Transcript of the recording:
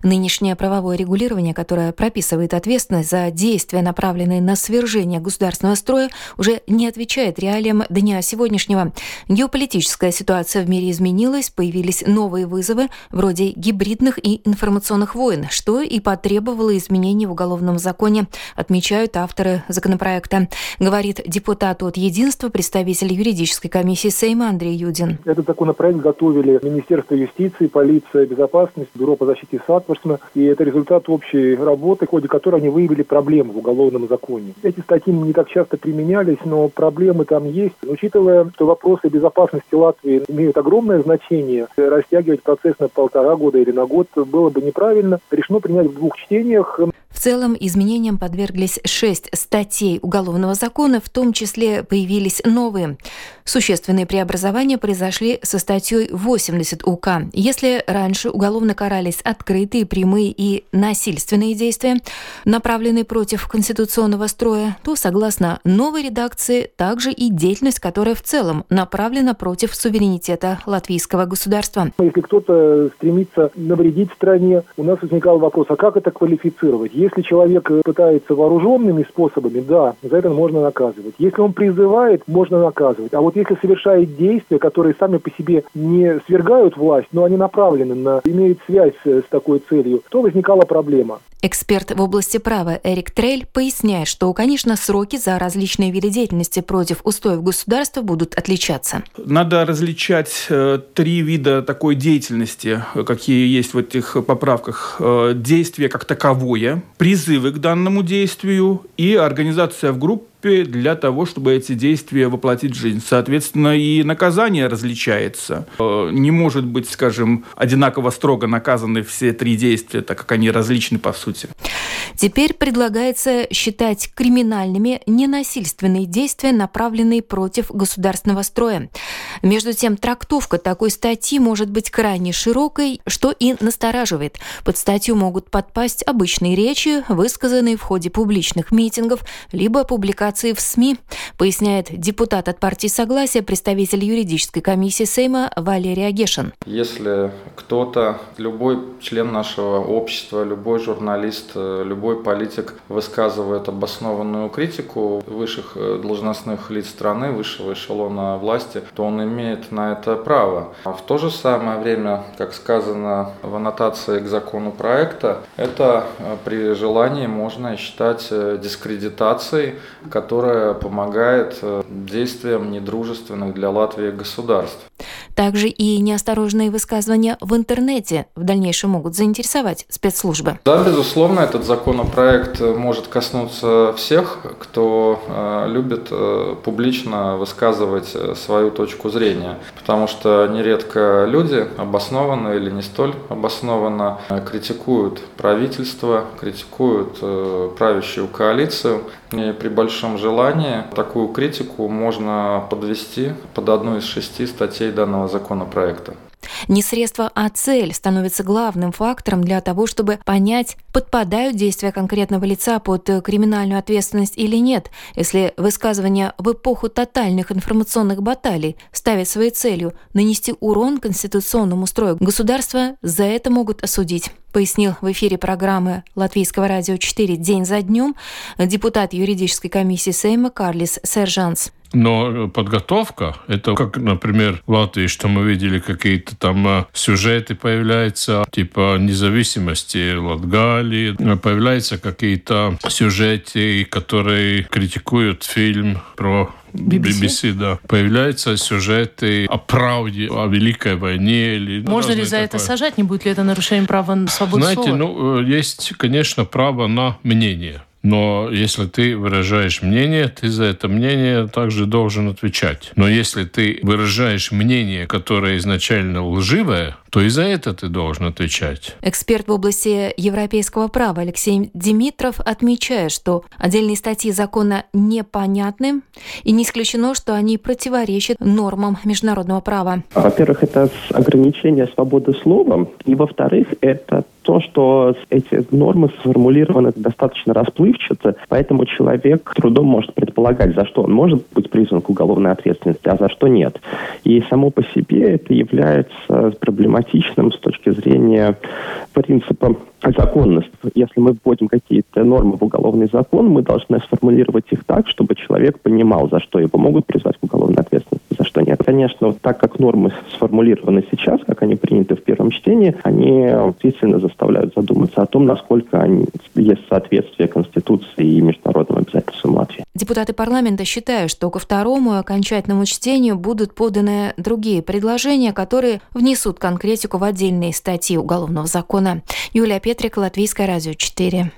Нынешнее правовое регулирование, которое прописывает ответственность за действия, направленные на свержение государственного строя, уже не отвечает реалиям дня сегодняшнего. Геополитическая ситуация в мире изменилась, появились новые вызовы, вроде гибридных и информационных войн, что и потребовало изменений в уголовном законе, отмечают авторы законопроекта. Говорит депутат от «Единства», представитель юридической комиссии Сейма Андрей Юдин. Этот законопроект готовили Министерство юстиции, полиция, безопасность, Бюро по защите САД, и это результат общей работы, в ходе которой они выявили проблемы в уголовном законе. Эти статьи не так часто применялись, но проблемы там есть. Учитывая, что вопросы безопасности Латвии имеют огромное значение, растягивать процесс на 1,5 года или на год было бы неправильно. Решено принять в 2 чтениях. В целом, изменениям подверглись 6 статей Уголовного закона, в том числе появились новые. Существенные преобразования произошли со статьей 80 УК. Если раньше уголовно карались открытые, прямые и насильственные действия, направленные против конституционного строя, то, согласно новой редакции, также и деятельность, которая в целом направлена против суверенитета латвийского государства. Если кто-то стремится навредить стране, у нас возникал вопрос, а как это квалифицировать? Если человек пытается вооруженными способами, да, за это можно наказывать. Если он призывает, можно наказывать. А вот если совершает действия, которые сами по себе не свергают власть, но они направлены имеют связь с такой целью, то возникала проблема. Эксперт в области права Эрик Трель поясняет, что, конечно, сроки за различные виды деятельности против устоев государства будут отличаться. Надо различать 3 вида такой деятельности, какие есть в этих поправках. Действие как таковое, призывы к данному действию и организация в группе для того, чтобы эти действия воплотить в жизнь. Соответственно, и наказание различается. Не может быть, скажем, одинаково строго наказаны все 3 действия, так как они различны по сути. Теперь предлагается считать криминальными ненасильственные действия, направленные против государственного строя. Между тем, трактовка такой статьи может быть крайне широкой, что и настораживает. Под статью могут подпасть обычные речи, высказанные в ходе публичных митингов, либо публикации в СМИ, поясняет депутат от партии «Согласие», представитель юридической комиссии Сейма Валерий Агешин. Если кто-то, любой член нашего общества, любой журналист, любой политик высказывает обоснованную критику высших должностных лиц страны, высшего эшелона власти, то он имеет на это право. А в то же самое время, как сказано в аннотации к закону проекта, это при желании можно считать дискредитацией, которая помогает действиям недружественных для Латвии государств. Также и неосторожные высказывания в интернете в дальнейшем могут заинтересовать спецслужбы. Да, безусловно, этот законопроект может коснуться всех, кто любит публично высказывать свою точку зрения. Потому что нередко люди обоснованно или не столь обоснованно критикуют правительство, критикуют правящую коалицию. И при большом желании такую критику можно подвести под одну из 6 статей данного законопроекта. Не средство, а цель становится главным фактором для того, чтобы понять, подпадают действия конкретного лица под криминальную ответственность или нет. Если высказывания в эпоху тотальных информационных баталий ставят своей целью нанести урон конституционному строю государства, за это могут осудить, пояснил в эфире программы Латвийского радио 4 «День за днем» депутат юридической комиссии Сейма Карлис Сержанс. Но подготовка, это как, например, в Латвии, что мы видели, какие-то там сюжеты появляются, типа независимости Латгалии, появляются какие-то сюжеты, которые критикуют фильм про BBC, да. Появляются сюжеты о правде, о Великой войне. Можно ли за это сажать? Не будет ли это нарушением права на свободу слова? Знаете, есть, конечно, право на мнение. Но если ты выражаешь мнение, ты за это мнение также должен отвечать. Но если ты выражаешь мнение, которое изначально лживое, то и за это ты должен отвечать. Эксперт в области европейского права Алексей Димитров отмечает, что отдельные статьи закона непонятны, и не исключено, что они противоречат нормам международного права. Во-первых, это ограничение свободы слова, и во-вторых, это то, что эти нормы сформулированы достаточно расплывчато, поэтому человек трудом может предполагать, за что он может быть призван к уголовной ответственности, а за что нет. И само по себе это является проблематичным с точки зрения принципа законности. Если мы вводим какие-то нормы в уголовный закон, мы должны сформулировать их так, чтобы человек понимал, за что его могут призвать к уголовной ответственности, за что нет. Конечно, вот так как нормы сформулированы сейчас, как они приняты в первом чтении, они действительно заставляют задуматься о том, насколько есть соответствие Конституции и международным обязательствам Латвии. Депутаты парламента считают, что ко второму окончательному чтению будут поданы другие предложения, которые внесут конкретику в отдельные статьи Уголовного закона. Юлия Петрик, Латвийское радио 4.